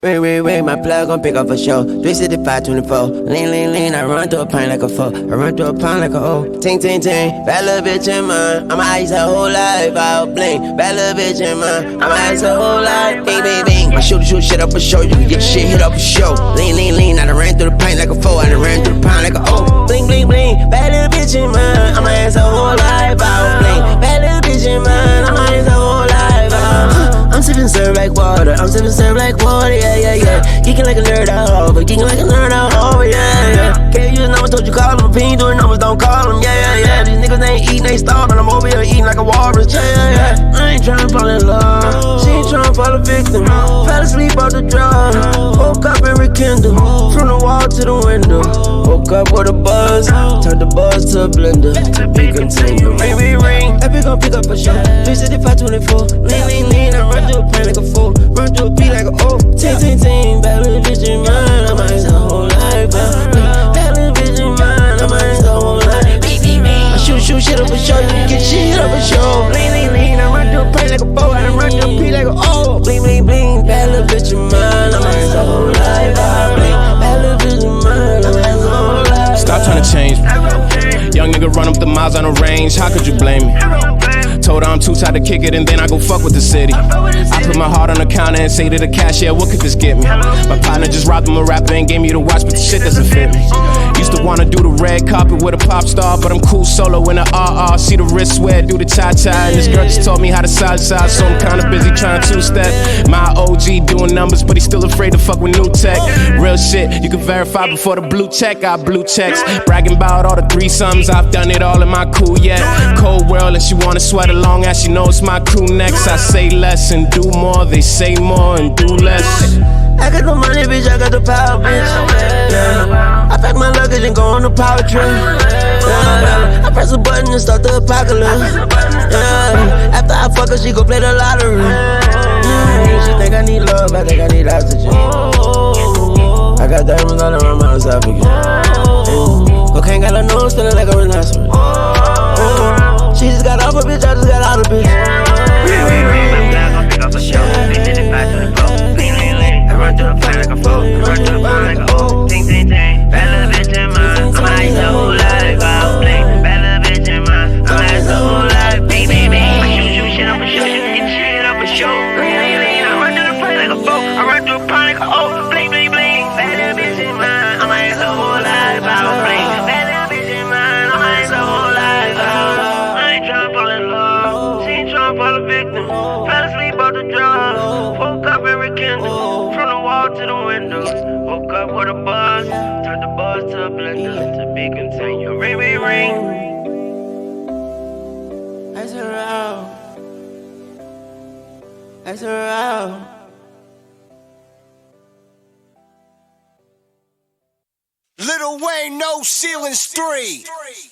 Ring, my plug gon' pick up a show. 365, 24. Lean, I run through a pint like a foe. I run through a pound like a O. Ting, bad little bitch in mine. I'ma ice her whole life out bling. Bad little bitch in mine. I'ma ice her whole life. Bing. I shoot shit up a show. You can get shit hit up a show. Lean, I done ran through the pint like a foe. I done ran through the pound like a O. Bling. Bad little bitch in mine. I'ma ice her whole life out bling. Bad little bitch in mine. I'ma ice her whole life out. I'm sippin' syrup like water. Yeah. Geeking like a nerd out over. Can't use numbers, told you call them. If he ain't doing numbers, don't call them. Yeah. These niggas ain't eating, they starving. I'm over here eating like a walrus. Yeah. I ain't tryna fall in love. She ain't tryna fall a victim. Fell asleep off the drug. Woke up and rekindled. From the wall to the window. Woke up with a buzz. Turned the buzz to a blender. To be continued. Ring. Epic gon' pick up a shot. 365, 24. Lean. I run through a pain like a fool. Run through a beat like a O. Ting. Bad little bitch in mine. I might the whole life. Bad little bitch in mine. I might the whole life. I shoot shit up a show. You can get shit up a show. Lean. I run through a pain like a fool. I done run through a beat like a O. Bling. Bad little bitch in mine. I might the whole life. Bad little bitch in mine. I might the whole life. Stop trying to change me. Young nigga run up the miles on the range. How could you blame me? Told her I'm too tired to kick it and then I go fuck with the city. I put my heart on the counter and say to the cashier, what could this get me? My partner just robbed him a rapper and gave me the watch, but the shit doesn't fit me. Used to wanna do the red carpet with a pop star, but I'm cool solo in the RR. See the wrist sweat, do the cha-cha, and this girl just taught me how to salsa, so I'm kinda busy trying to two-step. My OG doing numbers, but he's still afraid to fuck with new tech. Real shit, you can verify before the blue check. I blue checks, bragging about all the threesomes. I've done it all in my cool, yeah. Cold world and she wanna sweat along as she knows my crew next. I say less and do more, they say more and do less. I got the money, bitch, I got the power, bitch. Yeah. I pack my luggage and go on the power trip. Yeah. I press a button and start the apocalypse. Yeah. After I fuck her, she gon' play the lottery. She think I need love, I think I need oxygen. I got diamonds all around my esophagus. Cocaine got her nose feeling like a rhinoceros. She just got off a bitch, I just got out of bitch. Ring, gon' pick up a show. 365 to the floor. Lean. I run through the plane like a fool. I run through the pond like a O. Ting. Bad little bitch in mine. I'ma ice the whole life out. Bling. Bad little bitch in mine. I'ma ice the whole life. Bing. I shoot shit up a show. You can get shit up a show. Lean. I run through the plane like a fool. I run through the pond like a O. Bling. Bad little bitch in mine. I'ma ice the whole life out. Bling. Bad little bitch in mine. I'ma ice the whole life out. I ain't tryna fall in love. She ain't tryna fall a victim. Fell asleep off the drugs. Woke up and rekindled. From the wall to the window. Woke up with a buzz. Turned the buzz to a blender. To be continued. Ring. Ice her out. Lil Wayne, No Ceilings 3.